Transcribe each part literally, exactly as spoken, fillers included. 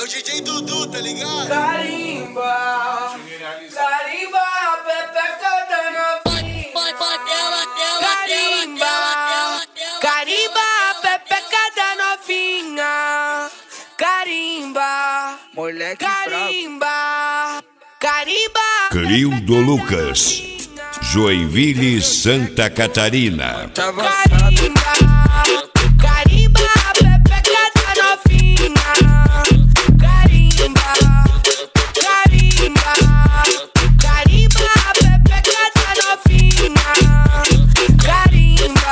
D J Dudu, tá ligado? Carimba, carimba, pepeca da novinha. Carimba, carimba, pepeca da novinha. Carimba, moleque carimba, carimba. Cleildo Lucas, Joinville, Santa Catarina. Carimba, carimba, pepeca da novinha. Carimba, carimba, carimba, pepeca da novinha. Carimba.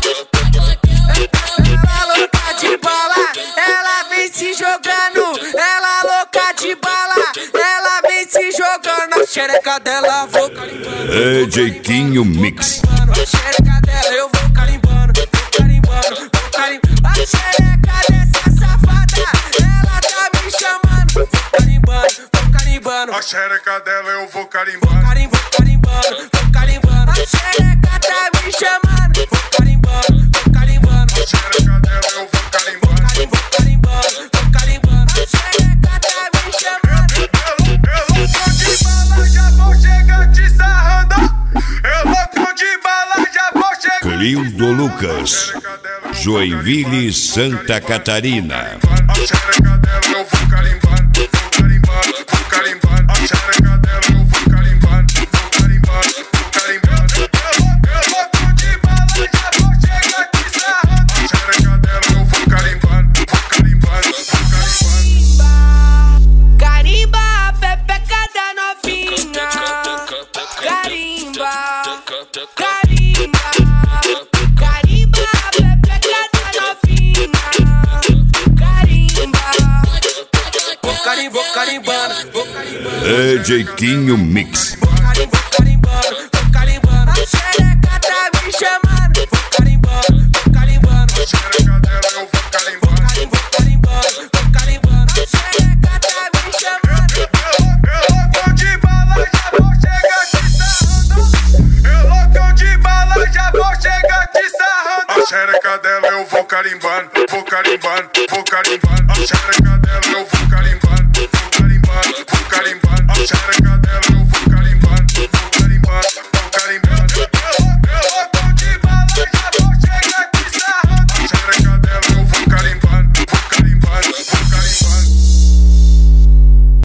Ela louca de bala, ela vem se jogando. Ela louca de bala, ela vem se jogando. A xereca dela vou carimbando. É Jeitinho Mix. A xereca dela eu vou carimbando, vou carimbando, vou carimbando. A xereca dessa safada, ela tá me chamando. Vou carimbando, vou carimbando. A xereca dela eu vou carimbando. Carimbo, carimbando, vou carimbando. A xereca tá me chamando. Vou carimbando, vou carimbando. A xereca dela eu vou carimbando. Carimbo, carimbando, vou carimbando. A xereca tá me chamando. Eu louco de bala, já vou chegar te sarrando. Eu louco de bala, já vou chegar. Cleildo Lucas, Joinville, Santa Catarina. A xereca dela eu vou carimbando, vou carimbando, vou carimbando. A xereca dela eu vou carimbando, vou carimbando, vou carimbando. Eu louco de bala, já vou chegar te sarrando. A xereca dela eu vou carimbando, vou carimbando, vou carimbando. Carimba, pepeca da novinha. Carimba, carimba, carimba, pepeca da novinha. Carimba, vou carimbo, vou carimbando, vou carimbando. É Jeitinho Mix. Vou carimbo, carimbando, vou carimbando. A xereca tá me chamando. Vou carimbando, vou carimbando. A xereca dela eu vou carimbando. Carimbo, carimbando, vou carimbando. A xereca tá me chamando. Eu louco de bala, já vou chegar te sarrando. Eu louco de bala, já vou chegar te sarrando. A xereca dela eu vou carimbando, vou carimbando, vou carimbando. A xereca dela eu vou carimbando, vou carimbando, vou carimbando. A xereca dela